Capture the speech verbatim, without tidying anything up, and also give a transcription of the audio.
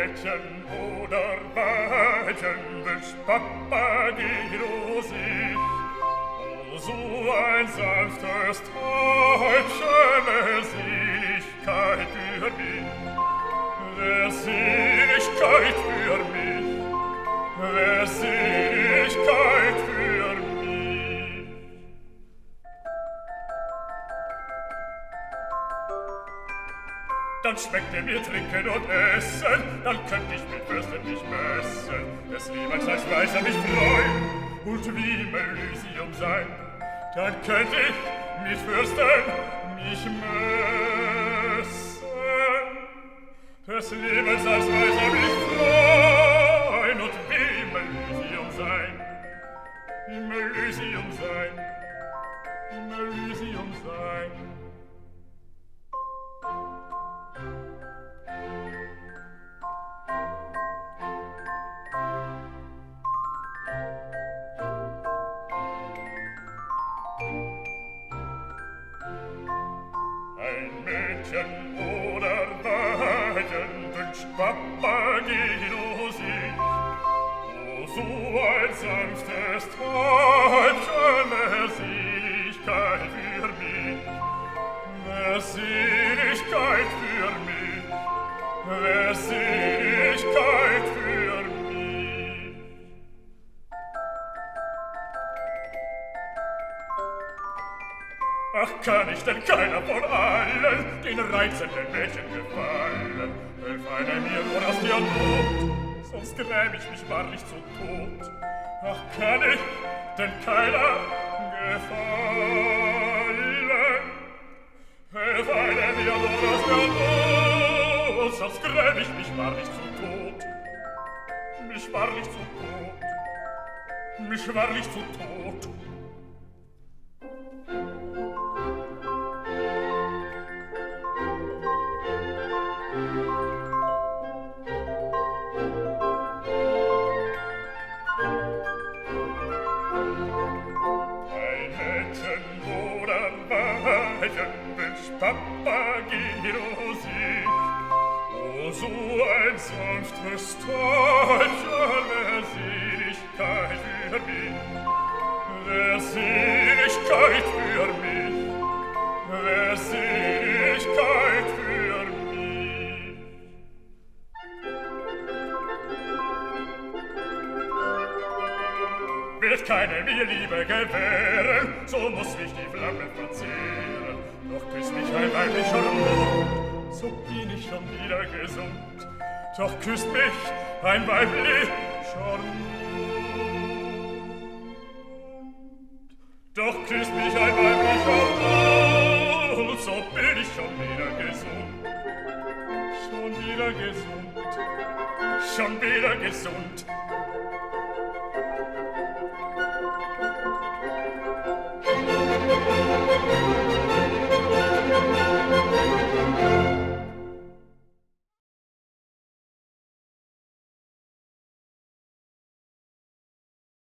Mädchen oder Weibchen wünscht Papageno sich. O, so ein sanftes Täubchen, der Seligkeit für mich, der Seligkeit für mich, der Seligkeit für mich. Dann schmeckte mir Trinken und Essen, dann könnt ich mit Fürsten mich messen, des Lebens als Weiser mich freuen und wie im Elysium sein. Dann könnt ich mit Fürsten mich messen, des Lebens als Weiser mich freuen und wie im Elysium sein. Im Elysium sein, im Elysium sein. Ein Mädchen oder Weibchen wünscht Papageno sich. O, so ein sanftes Täubchen, der Seligkeit für mich, der Seligkeit für mich, der Seligkeit für mich. Ach, kann ich denn keiner von allen den reizenden Mädchen gefallen? Helf einer mir nur aus der Not, sonst gräm ich mich wahrlich zu Tod. Ach, kann ich denn keiner gefallen? Helf einer mir nur aus der Not, sonst gräm ich mich wahrlich zu Tod. Mich wahrlich zu Tod, mich wahrlich zu Tod. Papageno sich. O, so ein sanftes Täubchen, der Seligkeit für mich, der Seligkeit für mich, der Seligkeit für mich. Wird keine mir Liebe gewähren, so muss mich die Flamme verzehren. Doch küsst mich ein weiblicher Mund, so bin ich schon wieder gesund. Doch küsst mich ein weiblicher Mund. Doch küsst mich ein weiblicher Mund, so bin ich schon wieder gesund. Schon wieder gesund, schon wieder gesund.